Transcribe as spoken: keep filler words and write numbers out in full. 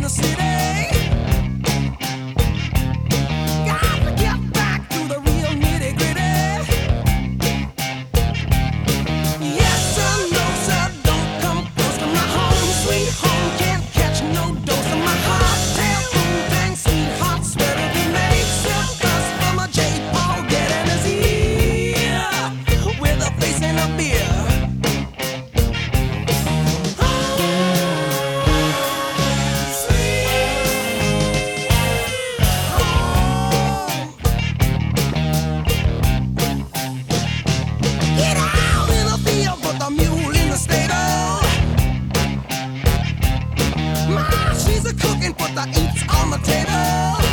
the city. Got to get back to the real nitty-gritty. Yes sir, no sir, don't come close to my home. Sweet home can't catch no dose of my heart. Tell food thing, sweetheart, swear to be made. Silk dust from a J. Paul getting his ear with a face and a beer. Get out in the field, put the mule in the stable. Ma, she's a cooking, put the eats on the table.